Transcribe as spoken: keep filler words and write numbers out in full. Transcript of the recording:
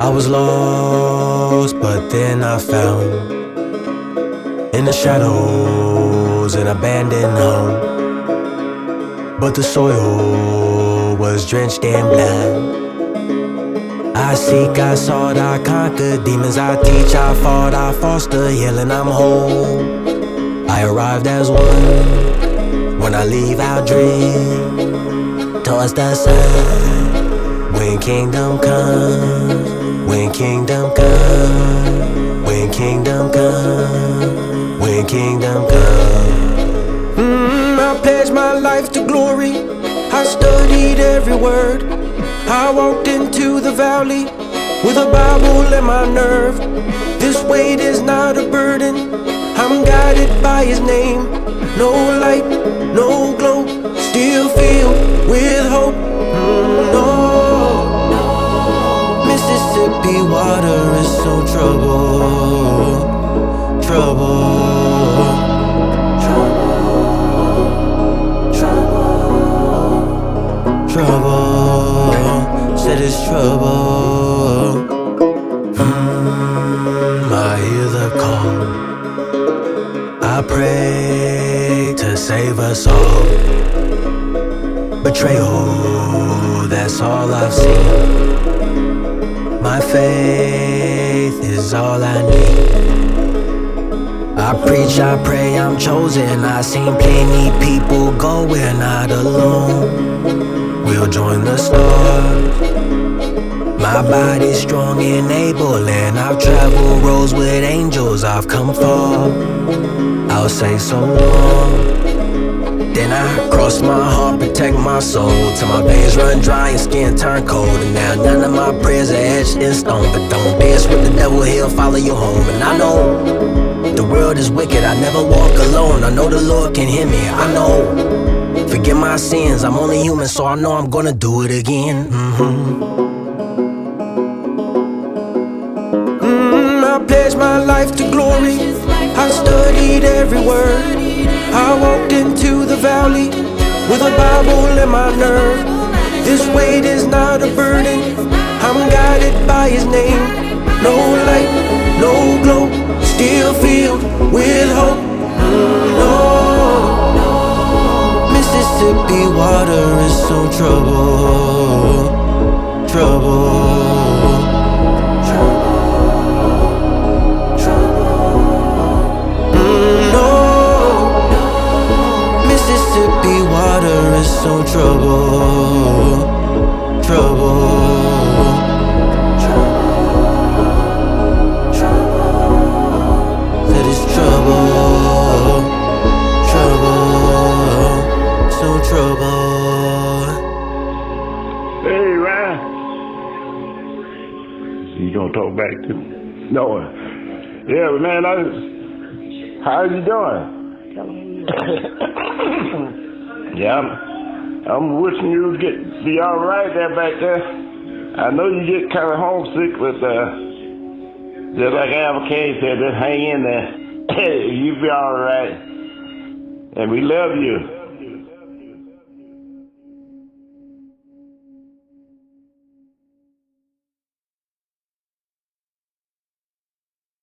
I was lost, but then I found in the shadows an abandoned home. But the soil was drenched in blood. I seek, I sought, I conquered demons. I teach, I fought, I foster, healing, I'm whole. I arrived as one. When I leave, I'll dream towards the sun. When kingdom comes, when kingdom comes, when kingdom comes, when kingdom comes. Mm, I pledged my life to glory. I studied every word. I walked into the valley with a Bible in my nerve. This weight is not a burden. I'm guided by His name. No light, no glow, still filled with hope. Mm, no. Mississippi water is so troubled, troubled, troubled, troubled, trouble. Said it's trouble. Mm, I hear the call. I pray to save us all. Betrayal, that's all I've seen. My faith is all I need. I preach, I pray, I'm chosen. I've seen plenty people go, we're not alone. We'll join the stars. My body's strong and able, and I've traveled roads with angels. I've come far, I'll say so long. Then I cross my heart, protect my soul, till my veins run dry and skin turn cold. And now none of my prayers are etched in stone. But don't dance with the devil, he'll follow you home. And I know the world is wicked, I never walk alone. I know the Lord can hear me, I know. Forgive my sins, I'm only human, so I know I'm gonna do it again. Mm-hmm. Mm, I pledged my life to glory. I studied every word. I walked into the valley with a Bible in my nerve. This weight is not a burden. I'm guided by His name. No light, no glow, still filled with hope. Mm, no. Mississippi water is so troubled, troubled, troubled, troubled. Mm, no. Mississippi water is so troubled, troubled, troubled, troubled. That is trouble, trouble, so troubled. Hey, Ryan. You gonna talk back to me? No. Yeah, but man, I, how you doing? Yeah, I'm, I'm wishing you would get be all right there back there. I know you get kind of homesick, but uh, just like Albert King said, just hang in there. You be all right, and we love you.